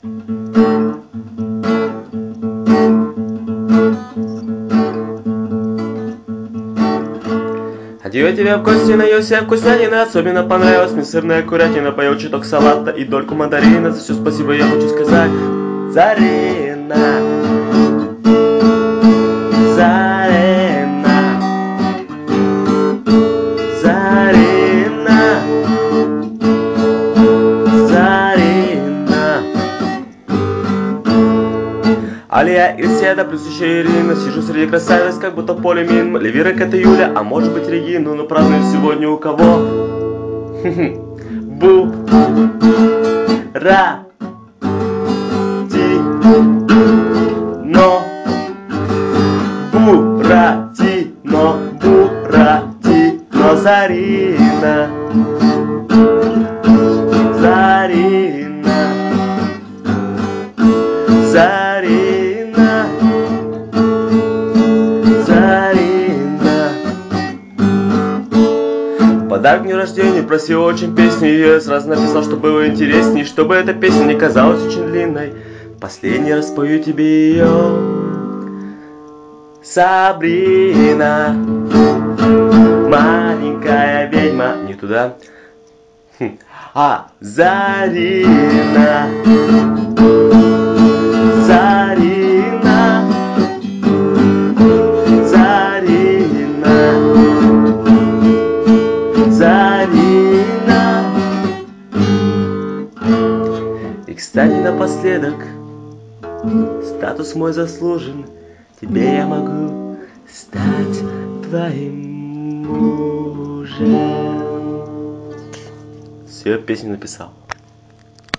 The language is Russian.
Одеваю тебя в гости, наелся я вкуснятины. Особенно понравилась мне сырная курятина. Поел чуток салата и дольку мандарина. За все спасибо я хочу сказать. Зарина, Зарина, Зарина, Зарина. Алия и Седа, плюс еще Ирина. Сижу среди красавиц, как будто в поле мин. Ливерок это Юля, а может быть Регину. Но праздную сегодня у кого? Буратино, Буратино, Буратино, Зарина, Зарина, Зарина, Зарина. Подарок к дню рождения просил очень песню. Я сразу написал, что было интересней, чтобы эта песня не казалась очень длинной. Последний раз пою тебе ее. Сабрина, маленькая ведьма. Не туда. Зарина, Зарина, Зарина, Зарина. И, кстати, напоследок, статус мой заслужен. Теперь я могу стать твоим мужем. Все, песню написал.